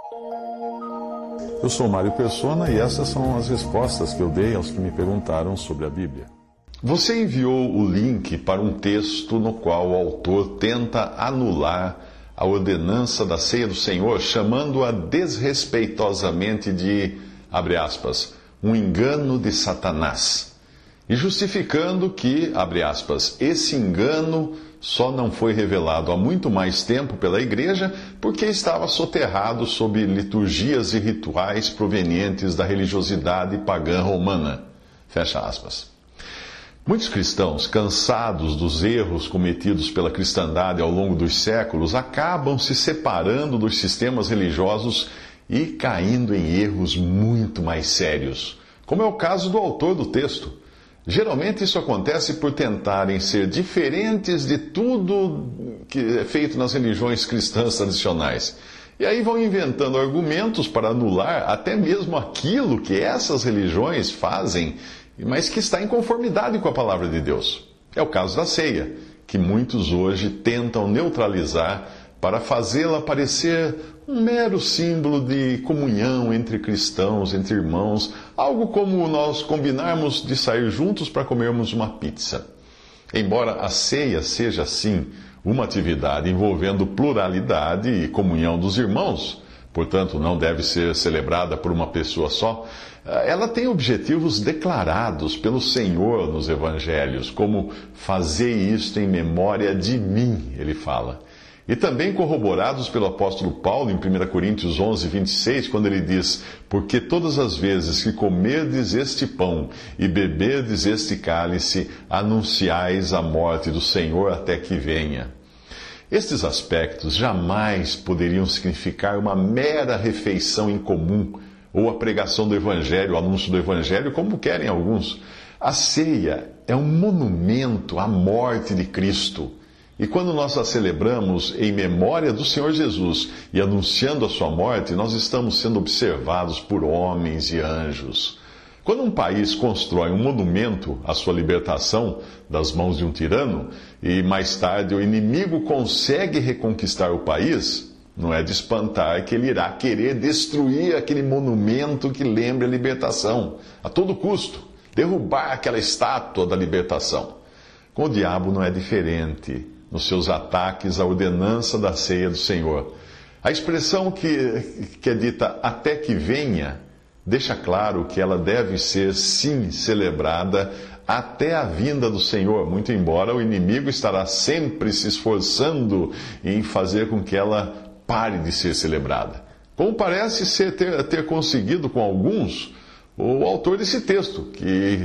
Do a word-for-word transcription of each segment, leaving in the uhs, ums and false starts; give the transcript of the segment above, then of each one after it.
Eu sou Mário Persona e essas são as respostas que eu dei aos que me perguntaram sobre a Bíblia. Você enviou o link para um texto no qual o autor tenta anular a ordenança da ceia do Senhor, chamando-a desrespeitosamente de, abre aspas, um engano de Satanás, e justificando que, abre aspas, esse engano só não foi revelado há muito mais tempo pela Igreja porque estava soterrado sob liturgias e rituais provenientes da religiosidade pagã romana. Fecha aspas. Muitos cristãos, cansados dos erros cometidos pela cristandade ao longo dos séculos, acabam se separando dos sistemas religiosos e caindo em erros muito mais sérios, como é o caso do autor do texto. Geralmente isso acontece por tentarem ser diferentes de tudo que é feito nas religiões cristãs tradicionais. E aí vão inventando argumentos para anular até mesmo aquilo que essas religiões fazem, mas que está em conformidade com a palavra de Deus. É o caso da ceia, que muitos hoje tentam neutralizar para fazê-la parecer um mero símbolo de comunhão entre cristãos, entre irmãos, algo como nós combinarmos de sair juntos para comermos uma pizza. Embora a ceia seja, sim, uma atividade envolvendo pluralidade e comunhão dos irmãos, portanto não deve ser celebrada por uma pessoa só, ela tem objetivos declarados pelo Senhor nos evangelhos, como "fazei isto em memória de mim", ele fala. E também corroborados pelo apóstolo Paulo em primeira Coríntios onze, vinte e seis, quando ele diz: "Porque todas as vezes que comerdes este pão e beberdes este cálice, anunciais a morte do Senhor até que venha." Estes aspectos jamais poderiam significar uma mera refeição em comum, ou a pregação do Evangelho, o anúncio do Evangelho, como querem alguns. A ceia é um monumento à morte de Cristo. E quando nós a celebramos em memória do Senhor Jesus e anunciando a sua morte, nós estamos sendo observados por homens e anjos. Quando um país constrói um monumento à sua libertação das mãos de um tirano, e mais tarde o inimigo consegue reconquistar o país, não é de espantar que ele irá querer destruir aquele monumento que lembra a libertação, a todo custo, derrubar aquela estátua da libertação. Com o diabo não é diferente nos seus ataques à ordenança da ceia do Senhor. A expressão que, que é dita "até que venha" deixa claro que ela deve ser, sim, celebrada até a vinda do Senhor, muito embora o inimigo estará sempre se esforçando em fazer com que ela pare de ser celebrada. Como parece ser, ter, ter conseguido com alguns o autor desse texto, que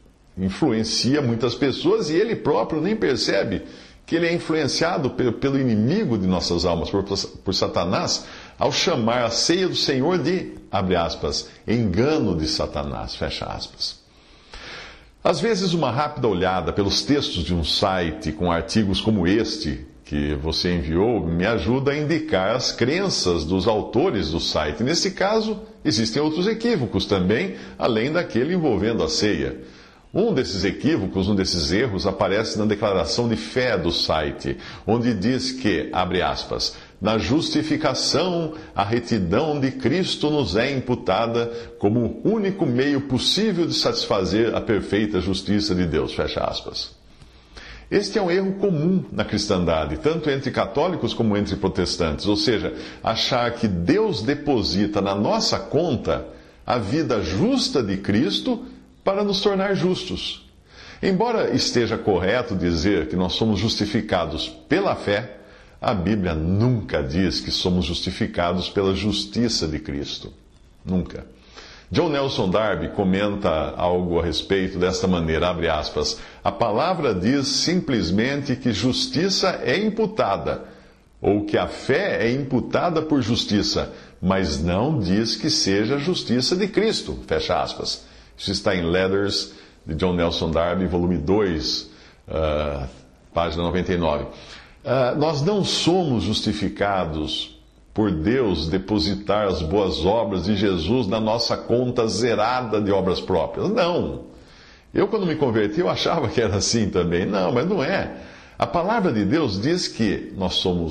influencia muitas pessoas e ele próprio nem percebe que ele é influenciado pelo inimigo de nossas almas, por, por Satanás, ao chamar a ceia do Senhor de, abre aspas, engano de Satanás, fecha aspas. Às vezes, uma rápida olhada pelos textos de um site com artigos como este que você enviou me ajuda a indicar as crenças dos autores do site. Nesse caso, existem outros equívocos também, além daquele envolvendo a ceia. Um desses equívocos, um desses erros, aparece na declaração de fé do site, onde diz que, abre aspas, na justificação, a retidão de Cristo nos é imputada como o único meio possível de satisfazer a perfeita justiça de Deus, fecha aspas. Este é um erro comum na cristandade, tanto entre católicos como entre protestantes, ou seja, achar que Deus deposita na nossa conta a vida justa de Cristo para nos tornar justos. Embora esteja correto dizer que nós somos justificados pela fé, a Bíblia nunca diz que somos justificados pela justiça de Cristo. Nunca. John Nelson Darby comenta algo a respeito desta maneira, abre aspas, a palavra diz simplesmente que justiça é imputada, ou que a fé é imputada por justiça, mas não diz que seja a justiça de Cristo, fecha aspas. Isso está em Letters de John Nelson Darby, volume dois, uh, página noventa e nove. Uh, nós não somos justificados por Deus depositar as boas obras de Jesus na nossa conta zerada de obras próprias. Não. Eu, quando me converti, eu achava que era assim também. Não, mas não é. A palavra de Deus diz que nós somos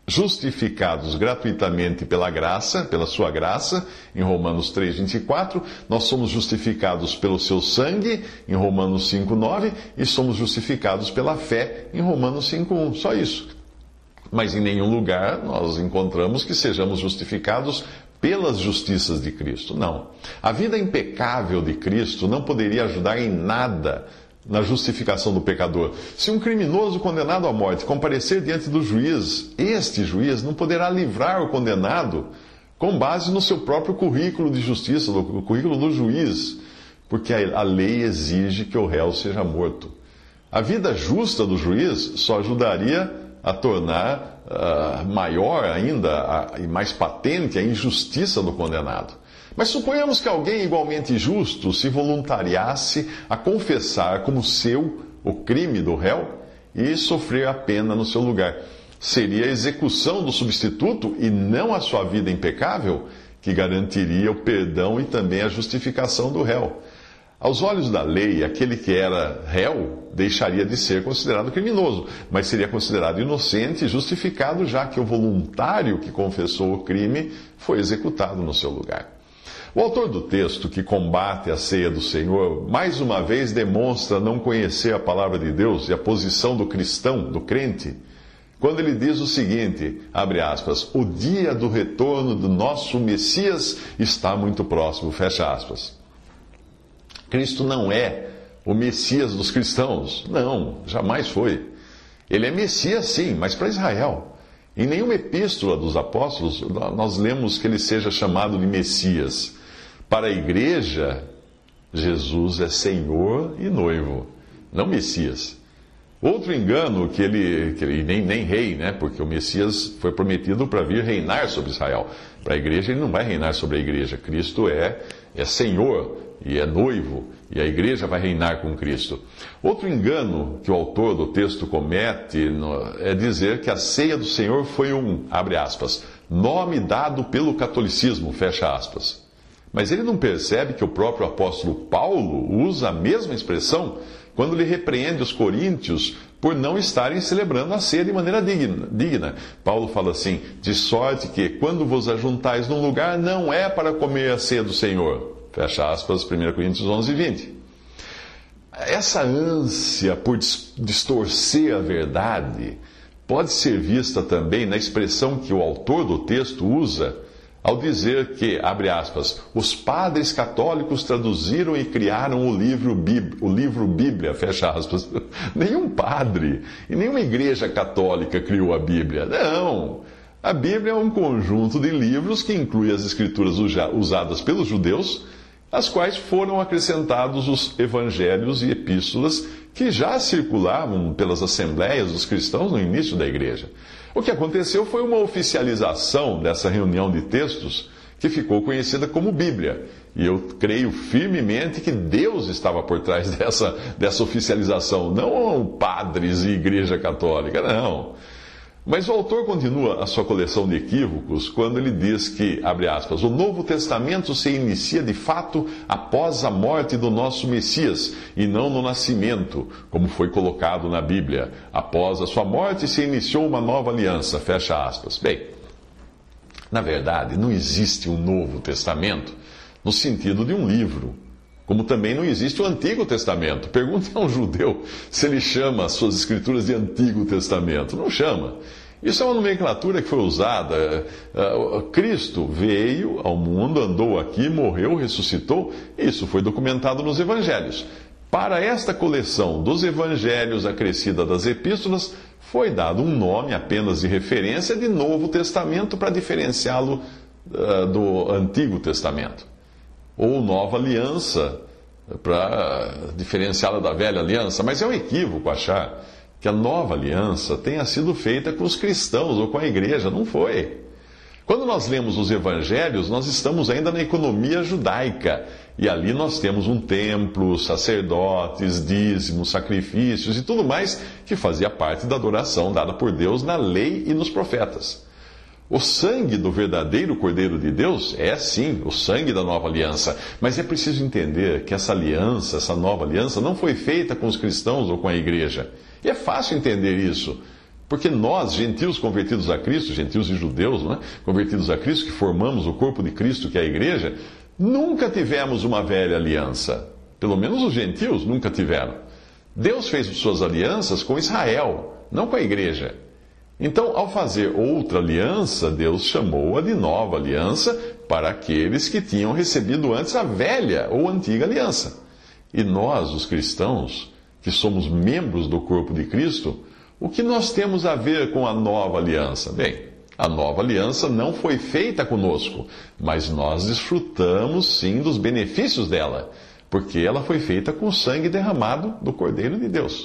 justificados gratuitamente pela graça, pela sua graça, em Romanos três, vinte e quatro, nós somos justificados pelo seu sangue, em Romanos cinco, nove, e somos justificados pela fé, em Romanos cinco, um. Só isso. Mas em nenhum lugar nós encontramos que sejamos justificados pelas justiças de Cristo. Não. A vida impecável de Cristo não poderia ajudar em nada na justificação do pecador. Se um criminoso condenado à morte comparecer diante do juiz, este juiz não poderá livrar o condenado com base no seu próprio currículo de justiça, no currículo do juiz, porque a lei exige que o réu seja morto. A vida justa do juiz só ajudaria a tornar uh, maior ainda e mais patente a injustiça do condenado. Mas suponhamos que alguém igualmente justo se voluntariasse a confessar como seu o crime do réu e sofrer a pena no seu lugar. Seria a execução do substituto e não a sua vida impecável que garantiria o perdão e também a justificação do réu. Aos olhos da lei, aquele que era réu deixaria de ser considerado criminoso, mas seria considerado inocente e justificado, já que o voluntário que confessou o crime foi executado no seu lugar. O autor do texto, que combate a ceia do Senhor, mais uma vez demonstra não conhecer a palavra de Deus e a posição do cristão, do crente, quando ele diz o seguinte, abre aspas, o dia do retorno do nosso Messias está muito próximo, fecha aspas. Cristo não é o Messias dos cristãos. Não, jamais foi. Ele é Messias sim, mas para Israel. Em nenhuma epístola dos apóstolos nós lemos que ele seja chamado de Messias. Para a igreja, Jesus é Senhor e noivo, não Messias. Outro engano que ele, que ele nem, nem rei, né? Porque o Messias foi prometido para vir reinar sobre Israel. Para a igreja ele não vai reinar sobre a igreja. Cristo é, é Senhor e é noivo, e a igreja vai reinar com Cristo. Outro engano que o autor do texto comete é dizer que a ceia do Senhor foi um, abre aspas, nome dado pelo catolicismo, fecha aspas. Mas ele não percebe que o próprio apóstolo Paulo usa a mesma expressão quando ele repreende os coríntios por não estarem celebrando a ceia de maneira digna. digna. Paulo fala assim, de sorte que quando vos ajuntais num lugar não é para comer a ceia do Senhor. Fecha aspas, primeira Coríntios onze, vinte. Essa ânsia por distorcer a verdade pode ser vista também na expressão que o autor do texto usa ao dizer que, abre aspas, os padres católicos traduziram e criaram o livro, Bíblia, o livro Bíblia, fecha aspas. Nenhum padre e nenhuma igreja católica criou a Bíblia. Não! A Bíblia é um conjunto de livros que inclui as escrituras usadas pelos judeus, às quais foram acrescentados os evangelhos e epístolas que já circulavam pelas assembleias dos cristãos no início da igreja. O que aconteceu foi uma oficialização dessa reunião de textos que ficou conhecida como Bíblia. E eu creio firmemente que Deus estava por trás dessa, dessa oficialização, não padres e igreja católica, não. Mas o autor continua a sua coleção de equívocos quando ele diz que, abre aspas, o Novo Testamento se inicia de fato após a morte do nosso Messias e não no nascimento, como foi colocado na Bíblia. Após a sua morte se iniciou uma nova aliança, fecha aspas. Bem, na verdade, não existe um Novo Testamento no sentido de um livro. Como também não existe o Antigo Testamento. Pergunte a um judeu se ele chama as suas escrituras de Antigo Testamento. Não chama. Isso é uma nomenclatura que foi usada. Cristo veio ao mundo, andou aqui, morreu, ressuscitou. Isso foi documentado nos Evangelhos. Para esta coleção dos Evangelhos acrescida das Epístolas, foi dado um nome apenas de referência de Novo Testamento para diferenciá-lo uh, do Antigo Testamento. Ou Nova Aliança, para diferenciá-la da Velha Aliança. Mas é um equívoco achar que a Nova Aliança tenha sido feita com os cristãos ou com a igreja. Não foi. Quando nós lemos os Evangelhos, nós estamos ainda na economia judaica. E ali nós temos um templo, sacerdotes, dízimos, sacrifícios e tudo mais que fazia parte da adoração dada por Deus na lei e nos profetas. O sangue do verdadeiro Cordeiro de Deus é, sim, o sangue da nova aliança. Mas é preciso entender que essa aliança, essa nova aliança, não foi feita com os cristãos ou com a igreja. E é fácil entender isso, Porque nós, gentios convertidos a Cristo, gentios e judeus, não é? Convertidos a Cristo, que formamos o corpo de Cristo, que é a igreja, nunca tivemos uma velha aliança. Pelo menos os gentios nunca tiveram. Deus fez suas alianças com Israel, não com a igreja. Então, ao fazer outra aliança, Deus chamou-a de nova aliança para aqueles que tinham recebido antes a velha ou antiga aliança. E nós, os cristãos, que somos membros do corpo de Cristo, o que nós temos a ver com a nova aliança? Bem, a nova aliança não foi feita conosco, mas nós desfrutamos sim dos benefícios dela, porque ela foi feita com o sangue derramado do Cordeiro de Deus.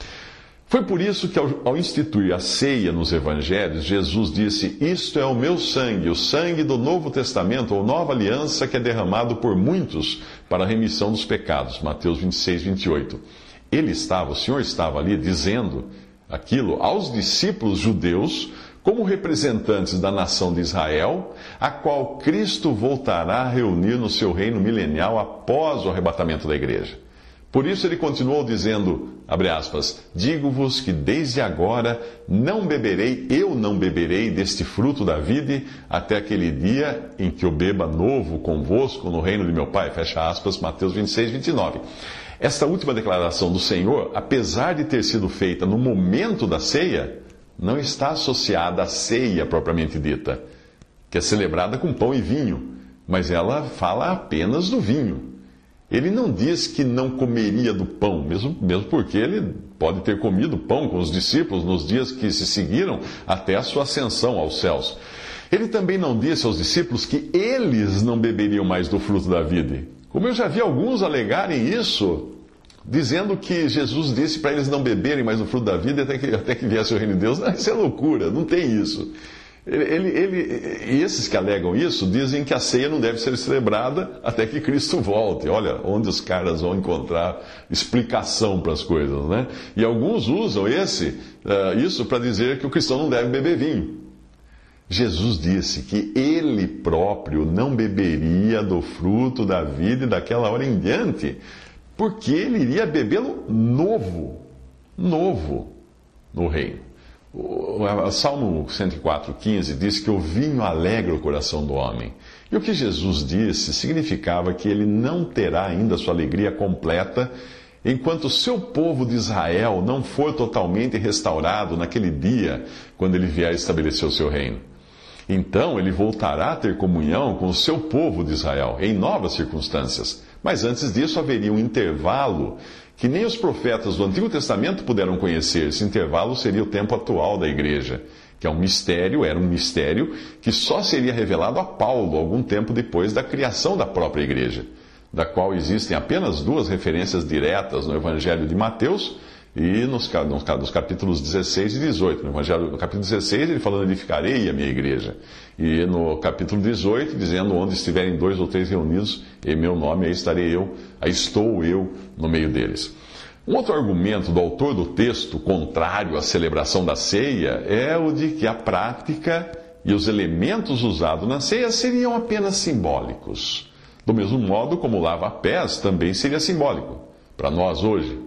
Foi por isso que, ao, ao instituir a ceia nos evangelhos, Jesus disse: "Isto é o meu sangue, o sangue do Novo Testamento, ou nova aliança, que é derramado por muitos para a remissão dos pecados." Mateus vinte e seis, vinte e oito. Ele estava, o Senhor estava ali dizendo aquilo aos discípulos judeus, como representantes da nação de Israel, a qual Cristo voltará a reunir no seu reino milenial após o arrebatamento da igreja. Por isso ele continuou dizendo, abre aspas, "Digo-vos que desde agora não beberei, eu não beberei deste fruto da vide, até aquele dia em que eu beba novo convosco no reino de meu Pai." Fecha aspas, Mateus vinte e seis, vinte e nove. Esta última declaração do Senhor, apesar de ter sido feita no momento da ceia, não está associada à ceia propriamente dita, que é celebrada com pão e vinho, mas ela fala apenas do vinho. Ele não diz que não comeria do pão, mesmo, mesmo porque ele pode ter comido pão com os discípulos nos dias que se seguiram até a sua ascensão aos céus. Ele também não disse aos discípulos que eles não beberiam mais do fruto da vide. Como eu já vi alguns alegarem isso, dizendo que Jesus disse para eles não beberem mais do fruto da vida até que, até que viesse o reino de Deus. Não, isso é loucura, não tem isso. Ele, ele, ele, e esses que alegam isso dizem que a ceia não deve ser celebrada até que Cristo volte. Olha onde os caras vão encontrar explicação para as coisas, né? E alguns usam esse, uh, isso para dizer que o cristão não deve beber vinho. Jesus disse que ele próprio não beberia do fruto da vida daquela hora em diante, porque ele iria bebê-lo novo, novo no reino. O Salmo cento e quatro, quinze diz que o vinho alegra o coração do homem. E o que Jesus disse significava que ele não terá ainda sua alegria completa enquanto o seu povo de Israel não for totalmente restaurado naquele dia, quando ele vier estabelecer o seu reino. Então ele voltará a ter comunhão com o seu povo de Israel, em novas circunstâncias. Mas antes disso haveria um intervalo que nem os profetas do Antigo Testamento puderam conhecer. Esse intervalo seria o tempo atual da igreja, que é um mistério, era um mistério que só seria revelado a Paulo algum tempo depois da criação da própria igreja, da qual existem apenas duas referências diretas no Evangelho de Mateus e nos, nos, nos capítulos dezesseis e dezoito. No, Evangelho, no capítulo dezesseis, ele falando: "Edificarei a minha igreja." E no capítulo dezoito, dizendo: "Onde estiverem dois ou três reunidos em meu nome, aí estarei eu, aí estou eu no meio deles." Um outro argumento do autor do texto, contrário à celebração da ceia, é o de que a prática e os elementos usados na ceia seriam apenas simbólicos. Do mesmo modo como o lava-pés também seria simbólico para nós hoje.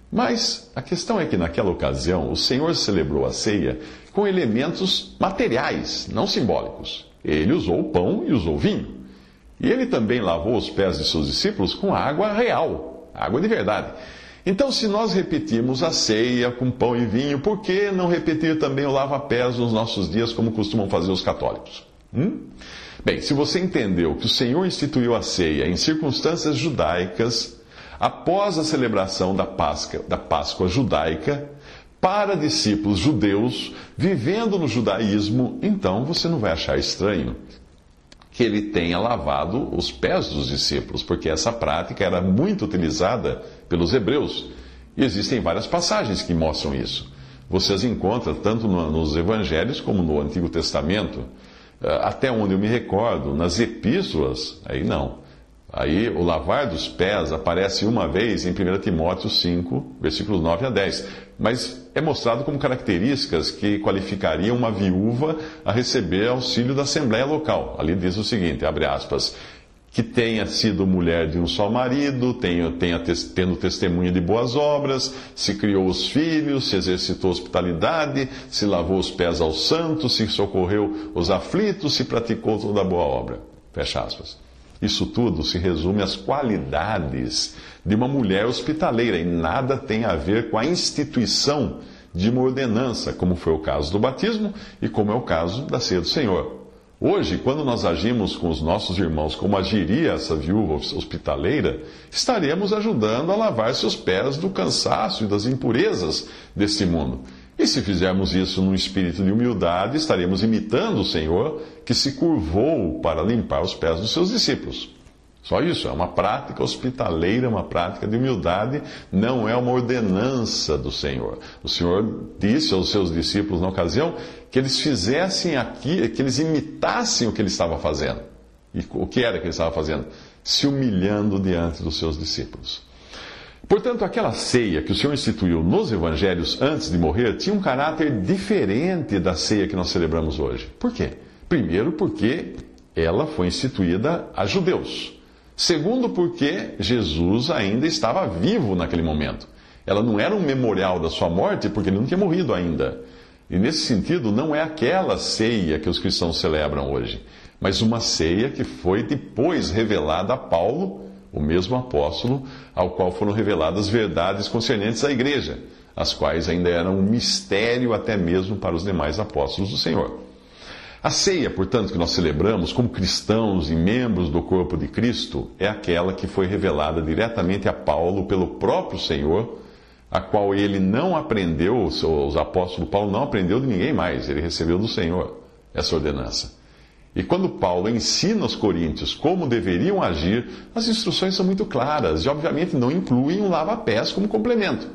Mas a questão é que naquela ocasião o Senhor celebrou a ceia com elementos materiais, não simbólicos. Ele usou o pão e usou o vinho. E ele também lavou os pés de seus discípulos com água real, água de verdade. Então, se nós repetimos a ceia com pão e vinho, por que não repetir também o lava-pés nos nossos dias, como costumam fazer os católicos? Hum? Bem, se você entendeu que o Senhor instituiu a ceia em circunstâncias judaicas, após a celebração da Páscoa, da Páscoa judaica, para discípulos judeus vivendo no judaísmo, então você não vai achar estranho que ele tenha lavado os pés dos discípulos, porque essa prática era muito utilizada pelos hebreus. E existem várias passagens que mostram isso. Você as encontra tanto nos evangelhos como no Antigo Testamento. Até onde eu me recordo, nas epístolas, aí não. Aí o lavar dos pés aparece uma vez em primeira Timóteo cinco, versículos nove a dez. Mas é mostrado como características que qualificariam uma viúva a receber auxílio da Assembleia Local. Ali diz o seguinte, abre aspas, que tenha sido mulher de um só marido, tenha, tenha tendo testemunho de boas obras, se criou os filhos, se exercitou hospitalidade, se lavou os pés aos santos, se socorreu os aflitos, se praticou toda boa obra. Fecha aspas. Isso tudo se resume às qualidades de uma mulher hospitaleira e nada tem a ver com a instituição de uma ordenança, como foi o caso do batismo e como é o caso da ceia do Senhor. Hoje, quando nós agimos com os nossos irmãos como agiria essa viúva hospitaleira, estaremos ajudando a lavar seus pés do cansaço e das impurezas deste mundo. E se fizermos isso num espírito de humildade, estaremos imitando o Senhor, que se curvou para limpar os pés dos seus discípulos. Só isso, é uma prática hospitaleira, uma prática de humildade, não é uma ordenança do Senhor. O Senhor disse aos seus discípulos na ocasião que eles fizessem aqui, que eles imitassem o que ele estava fazendo. E o que era que ele estava fazendo? Se humilhando diante dos seus discípulos. Portanto, aquela ceia que o Senhor instituiu nos evangelhos antes de morrer tinha um caráter diferente da ceia que nós celebramos hoje. Por quê? Primeiro, porque ela foi instituída a judeus. Segundo, porque Jesus ainda estava vivo naquele momento. Ela não era um memorial da sua morte, porque ele não tinha morrido ainda. E nesse sentido, não é aquela ceia que os cristãos celebram hoje, mas uma ceia que foi depois revelada a Paulo, o mesmo apóstolo, ao qual foram reveladas verdades concernentes à igreja, as quais ainda eram um mistério até mesmo para os demais apóstolos do Senhor. A ceia, portanto, que nós celebramos como cristãos e membros do corpo de Cristo, é aquela que foi revelada diretamente a Paulo pelo próprio Senhor, a qual ele não aprendeu, os apóstolos Paulo não aprendeu de ninguém mais, ele recebeu do Senhor essa ordenança. E quando Paulo ensina aos coríntios como deveriam agir, as instruções são muito claras e, obviamente, não incluem um lava-pés como complemento.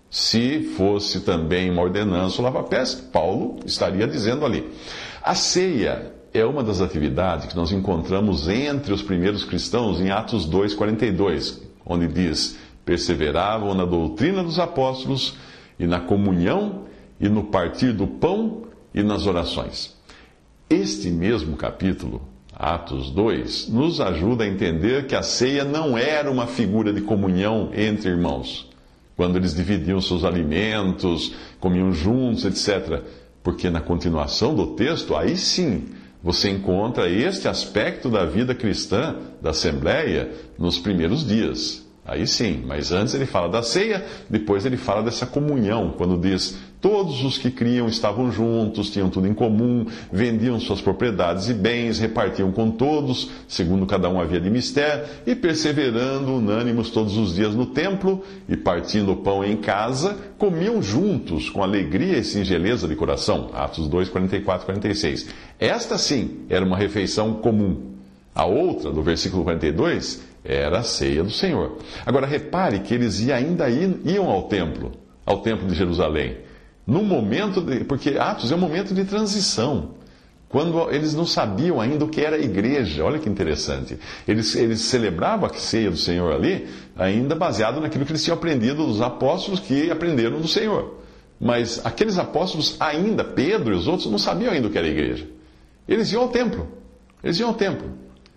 Se fosse também uma ordenança o lava-pés, Paulo estaria dizendo ali. A ceia é uma das atividades que nós encontramos entre os primeiros cristãos em Atos dois, quarenta e dois, onde diz: perseveravam na doutrina dos apóstolos e na comunhão e no partir do pão e nas orações. Este mesmo capítulo, Atos dois, nos ajuda a entender que a ceia não era uma figura de comunhão entre irmãos, quando eles dividiam seus alimentos, comiam juntos, etcétera. Porque na continuação do texto, aí sim, você encontra este aspecto da vida cristã, da Assembleia, nos primeiros dias. Aí sim, mas antes ele fala da ceia, depois ele fala dessa comunhão, quando diz: todos os que criam estavam juntos, tinham tudo em comum, vendiam suas propriedades e bens, repartiam com todos, segundo cada um havia de mister, e perseverando unânimes todos os dias no templo, e partindo o pão em casa, comiam juntos, com alegria e singeleza de coração. Atos dois, quarenta e quatro, quarenta e seis. Esta sim era uma refeição comum. A outra, do versículo quarenta e dois, era a ceia do Senhor. Agora repare que eles ainda iam ao templo, ao templo de Jerusalém. Num momento de, porque Atos é um momento de transição, quando eles não sabiam ainda o que era a igreja. Olha que interessante. Eles, eles celebravam a ceia do Senhor ali, ainda baseado naquilo que eles tinham aprendido dos apóstolos que aprenderam do Senhor. Mas aqueles apóstolos ainda, Pedro e os outros, não sabiam ainda o que era a igreja. Eles iam ao templo. Eles iam ao templo.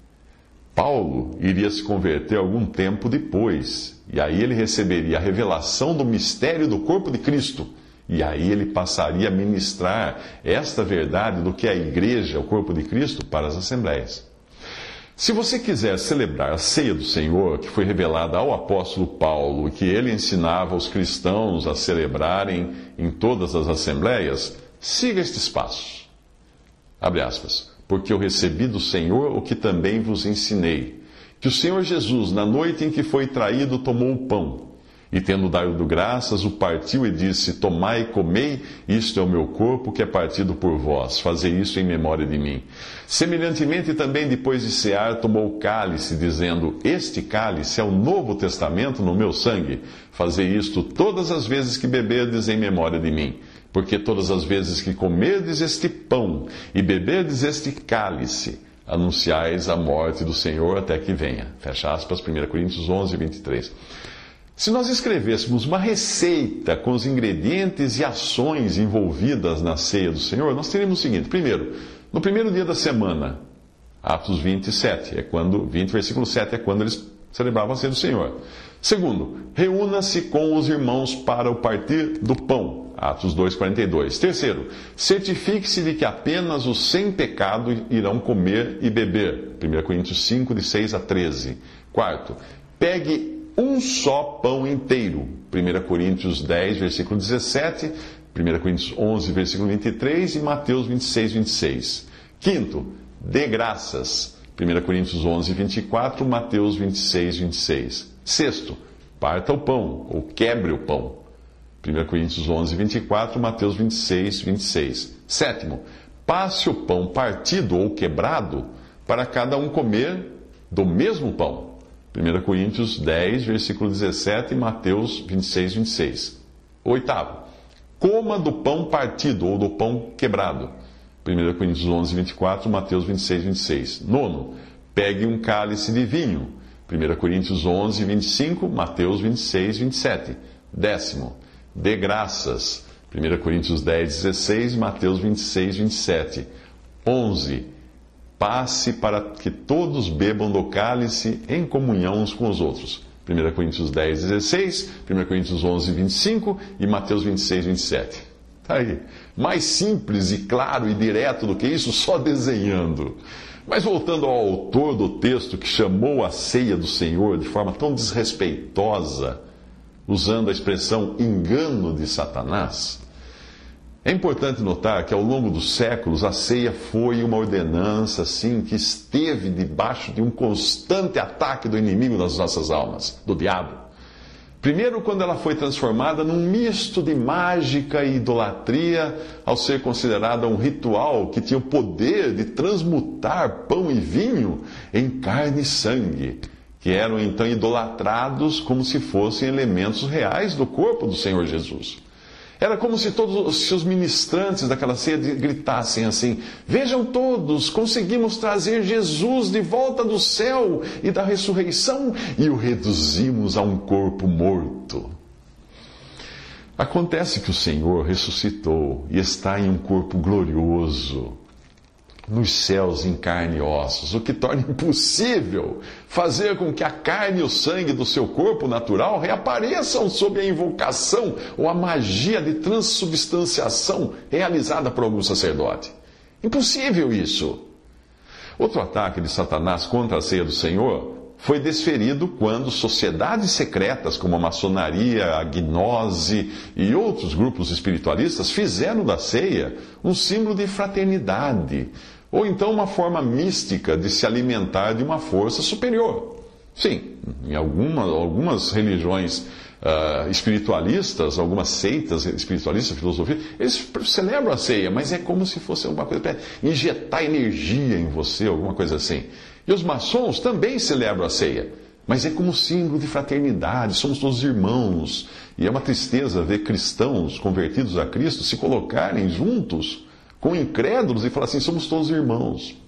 Paulo iria se converter algum tempo depois, e aí ele receberia a revelação do mistério do corpo de Cristo, e aí ele passaria a ministrar esta verdade do que é a igreja, o corpo de Cristo, para as assembleias. Se você quiser celebrar a ceia do Senhor, que foi revelada ao apóstolo Paulo, e que ele ensinava os cristãos a celebrarem em todas as assembleias, siga estes passos. Abre aspas. Porque eu recebi do Senhor o que também vos ensinei. Que o Senhor Jesus, na noite em que foi traído, tomou o pão. E tendo dado graças, o partiu e disse: tomai e comei, isto é o meu corpo que é partido por vós. Fazei isso em memória de mim. Semelhantemente também, depois de cear, tomou o cálice, dizendo: este cálice é o novo testamento no meu sangue. Fazei isto todas as vezes que beberdes em memória de mim. Porque todas as vezes que comerdes este pão e beberdes este cálice, anunciais a morte do Senhor até que venha. Fecha aspas, primeira Coríntios onze, vinte e três. Se nós escrevêssemos uma receita com os ingredientes e ações envolvidas na ceia do Senhor, nós teríamos o seguinte: primeiro, no primeiro dia da semana, Atos vinte, sete, é quando, vinte, versículo sete, é quando eles celebravam a ceia do Senhor. Segundo, reúna-se com os irmãos para o partir do pão. Atos dois, quarenta e dois. Terceiro, certifique-se de que apenas os sem pecado irão comer e beber. primeira Coríntios cinco, de seis a treze. Quarto, pegue um só pão inteiro. primeira Coríntios dez, versículo dezessete. primeira Coríntios onze, versículo vinte e três. E Mateus vinte e seis, vinte e seis. Quinto, dê graças. primeira Coríntios onze, vinte e quatro. Mateus vinte e seis, vinte e seis. Sexto, parta o pão, ou quebre o pão. primeira Coríntios onze, vinte e quatro, Mateus vinte e seis, vinte e seis. Sétimo, passe o pão partido ou quebrado para cada um comer do mesmo pão. primeira Coríntios dez, versículo dezessete, e Mateus vinte e seis, vinte e seis. Oitavo, coma do pão partido ou do pão quebrado. primeira Coríntios onze, vinte e quatro, Mateus vinte e seis, vinte e seis. Nono, pegue um cálice de vinho. primeira Coríntios onze, vinte e cinco, Mateus vinte e seis, vinte e sete. Décimo, dê graças. primeira Coríntios dez, dezesseis, Mateus vinte e seis, vinte e sete. onze. Passe para que todos bebam do cálice em comunhão uns com os outros. primeira Coríntios dez, dezesseis, primeira Coríntios onze, vinte e cinco e Mateus vinte e seis, vinte e sete. Tá aí. Mais simples e claro e direto do que isso, só desenhando. Mas voltando ao autor do texto que chamou a ceia do Senhor de forma tão desrespeitosa, usando a expressão engano de Satanás, é importante notar que ao longo dos séculos a ceia foi uma ordenança, assim, que esteve debaixo de um constante ataque do inimigo das nossas almas, do diabo. Primeiro, quando ela foi transformada num misto de mágica e idolatria, ao ser considerada um ritual que tinha o poder de transmutar pão e vinho em carne e sangue, que eram então idolatrados como se fossem elementos reais do corpo do Senhor Jesus. Era como se todos se os ministrantes daquela ceia gritassem assim: vejam todos, conseguimos trazer Jesus de volta do céu e da ressurreição e o reduzimos a um corpo morto. Acontece que o Senhor ressuscitou e está em um corpo glorioso, nos céus em carne e ossos, o que torna impossível fazer com que a carne e o sangue do seu corpo natural reapareçam sob a invocação ou a magia de transubstanciação realizada por algum sacerdote. Impossível isso! Outro ataque de Satanás contra a ceia do Senhor foi desferido quando sociedades secretas como a maçonaria, a gnose e outros grupos espiritualistas fizeram da ceia um símbolo de fraternidade, ou então uma forma mística de se alimentar de uma força superior. Sim, em alguma, algumas religiões uh, espiritualistas, algumas seitas espiritualistas, filosofia, eles celebram a ceia, mas é como se fosse alguma coisa para injetar energia em você, alguma coisa assim. E os maçons também celebram a ceia, mas é como símbolo de fraternidade, somos todos irmãos. E é uma tristeza ver cristãos convertidos a Cristo se colocarem juntos com incrédulos e falar assim: somos todos irmãos.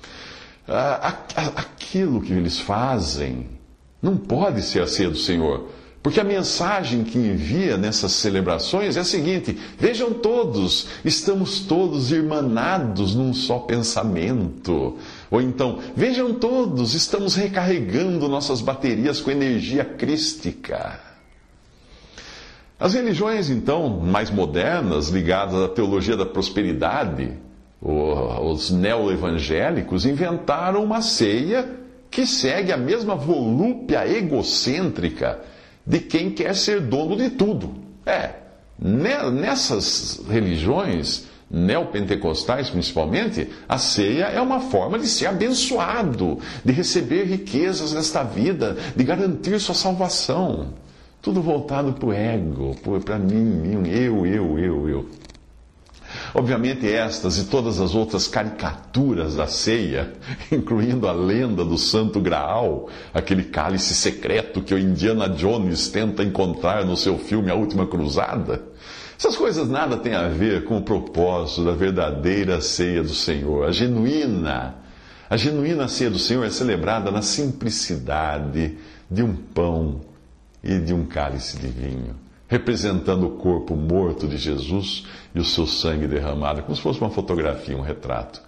Aquilo que eles fazem não pode ser a ceia do Senhor, porque a mensagem que envia nessas celebrações é a seguinte: vejam todos, estamos todos irmanados num só pensamento. Ou então, vejam todos, estamos recarregando nossas baterias com energia crística. As religiões, então, mais modernas, ligadas à teologia da prosperidade, os neo-evangélicos, inventaram uma ceia que segue a mesma volúpia egocêntrica de quem quer ser dono de tudo. É, nessas religiões neopentecostais principalmente, a ceia é uma forma de ser abençoado, de receber riquezas nesta vida, de garantir sua salvação. Tudo voltado para o ego, para mim, mim, eu, eu, eu, eu. Obviamente estas e todas as outras caricaturas da ceia, incluindo a lenda do Santo Graal, aquele cálice secreto que o Indiana Jones tenta encontrar no seu filme A Última Cruzada, essas coisas nada têm a ver com o propósito da verdadeira ceia do Senhor. A genuína, a genuína ceia do Senhor é celebrada na simplicidade de um pão e de um cálice de vinho, representando o corpo morto de Jesus e o seu sangue derramado, como se fosse uma fotografia, um retrato.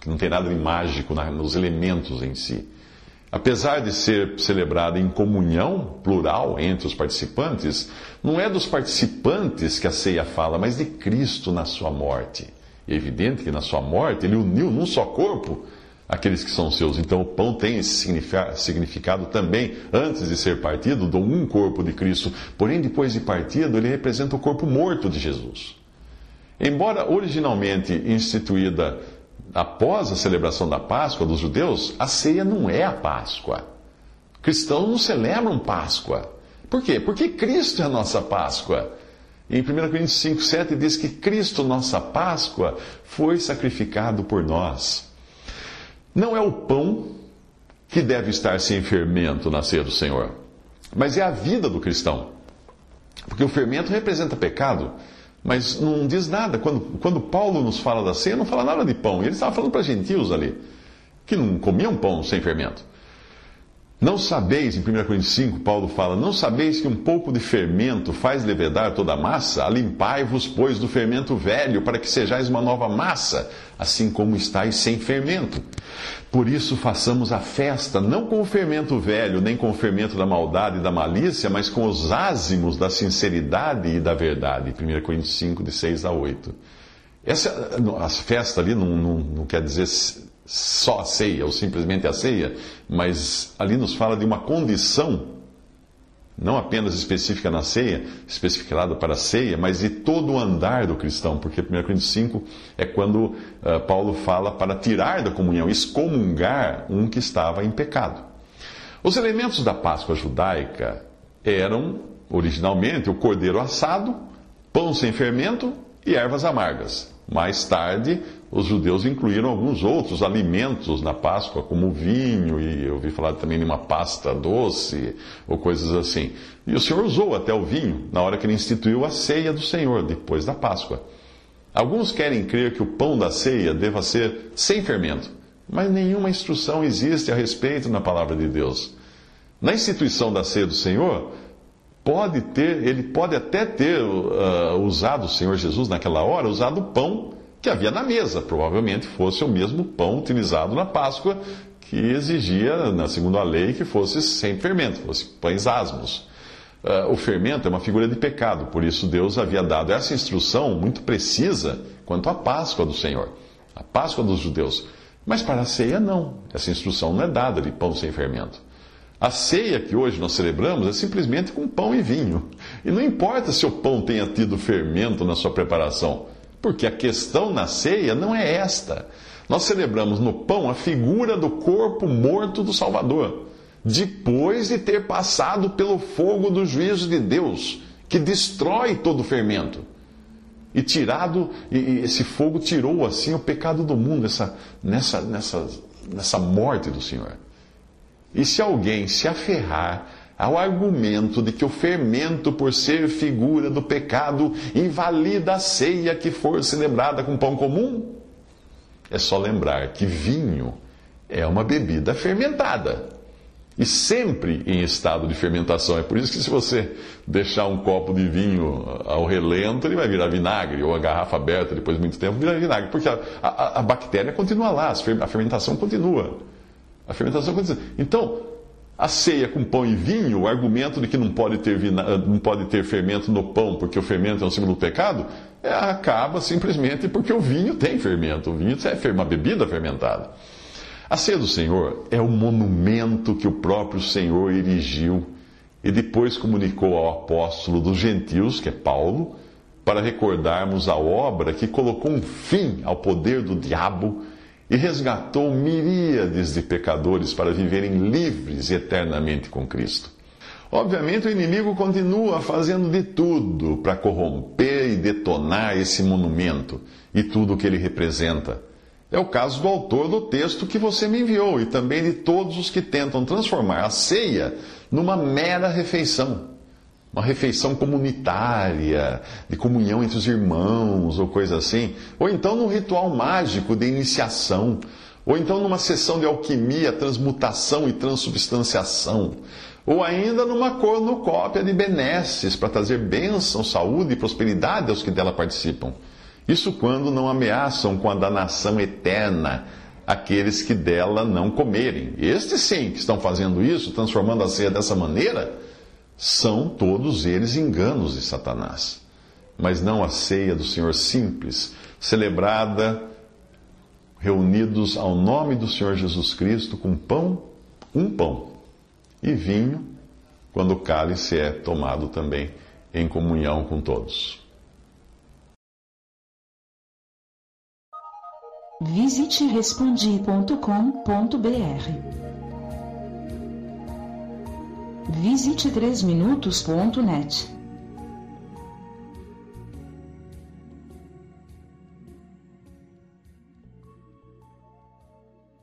que não tem nada de mágico nos elementos em si. Apesar de ser celebrada em comunhão plural entre os participantes, não é dos participantes que a ceia fala, mas de Cristo na sua morte. É evidente que na sua morte ele uniu num só corpo aqueles que são seus. Então o pão tem esse significado também, antes de ser partido, do um corpo de Cristo. Porém, depois de partido, ele representa o corpo morto de Jesus. Embora originalmente instituída após a celebração da Páscoa dos judeus, a ceia não é a Páscoa. Cristãos não celebram Páscoa. Por quê? Porque Cristo é a nossa Páscoa. Em primeira Coríntios cinco, sete diz que Cristo, nossa Páscoa, foi sacrificado por nós. Não é o pão que deve estar sem fermento na ceia do Senhor, mas é a vida do cristão. Porque o fermento representa pecado, mas não diz nada. Quando, quando Paulo nos fala da ceia, não fala nada de pão. Ele estava falando para gentios ali, que não comiam pão sem fermento. Não sabeis, em primeira Coríntios cinco, Paulo fala, não sabeis que um pouco de fermento faz levedar toda a massa? Alimpai-vos, pois, do fermento velho, para que sejais uma nova massa, assim como estáis sem fermento. Por isso façamos a festa, não com o fermento velho, nem com o fermento da maldade e da malícia, mas com os ázimos da sinceridade e da verdade. primeira Coríntios cinco, de seis a oito. Essa, a festa ali não, não, não quer dizer só a ceia, ou simplesmente a ceia, mas ali nos fala de uma condição, não apenas específica na ceia, especificada para a ceia, mas de todo o andar do cristão, porque primeira Coríntios cinco é quando uh, Paulo fala para tirar da comunhão, excomungar um que estava em pecado. Os elementos da Páscoa judaica eram, originalmente, o cordeiro assado, pão sem fermento e ervas amargas. Mais tarde, os judeus incluíram alguns outros alimentos na Páscoa, como o vinho, e eu ouvi falar também de uma pasta doce, ou coisas assim. E o Senhor usou até o vinho na hora que ele instituiu a ceia do Senhor, depois da Páscoa. Alguns querem crer que o pão da ceia deva ser sem fermento, mas nenhuma instrução existe a respeito na palavra de Deus. Na instituição da ceia do Senhor, pode ter, ele pode até ter uh, usado, o Senhor Jesus naquela hora, usado o pão que havia na mesa. Provavelmente fosse o mesmo pão utilizado na Páscoa, que exigia, na segundo a lei, que fosse sem fermento, fosse pães asmos. Uh, o fermento é uma figura de pecado, por isso Deus havia dado essa instrução muito precisa quanto à Páscoa do Senhor, a Páscoa dos judeus. Mas para a ceia não, essa instrução não é dada de pão sem fermento. A ceia que hoje nós celebramos é simplesmente com pão e vinho. E não importa se o pão tenha tido fermento na sua preparação, porque a questão na ceia não é esta. Nós celebramos no pão a figura do corpo morto do Salvador, depois de ter passado pelo fogo do juízo de Deus, que destrói todo o fermento. E tirado, e esse fogo tirou assim o pecado do mundo, essa, nessa, nessa, nessa morte do Senhor. E se alguém se aferrar ao argumento de que o fermento, por ser figura do pecado, invalida a ceia que for celebrada com pão comum, é só lembrar que vinho é uma bebida fermentada. E sempre em estado de fermentação. É por isso que se você deixar um copo de vinho ao relento, ele vai virar vinagre, ou a garrafa aberta depois de muito tempo vira vinagre, porque a, a, a bactéria continua lá, a fermentação continua. A fermentação continua. Então, a ceia com pão e vinho, o argumento de que não pode ter, vina, não pode ter fermento no pão, porque o fermento é um símbolo do pecado, é, acaba simplesmente porque o vinho tem fermento. O vinho é uma bebida fermentada. A ceia do Senhor é o monumento que o próprio Senhor erigiu e depois comunicou ao apóstolo dos gentios, que é Paulo, para recordarmos a obra que colocou um fim ao poder do diabo e resgatou miríades de pecadores para viverem livres eternamente com Cristo. Obviamente, o inimigo continua fazendo de tudo para corromper e detonar esse monumento e tudo o que ele representa. É o caso do autor do texto que você me enviou e também de todos os que tentam transformar a ceia numa mera refeição. Uma refeição comunitária, de comunhão entre os irmãos, ou coisa assim. Ou então num ritual mágico de iniciação. Ou então numa sessão de alquimia, transmutação e transubstanciação. Ou ainda numa cornucópia de benesses para trazer bênção, saúde e prosperidade aos que dela participam. Isso quando não ameaçam com a danação eterna aqueles que dela não comerem. Estes sim, que estão fazendo isso, transformando a ceia dessa maneira, são todos eles enganos de Satanás. Mas não a ceia do Senhor simples, celebrada, reunidos ao nome do Senhor Jesus Cristo, com pão, um pão, e vinho, quando o cálice é tomado também em comunhão com todos. Visite respondi ponto com ponto br. Visite três minutos ponto net.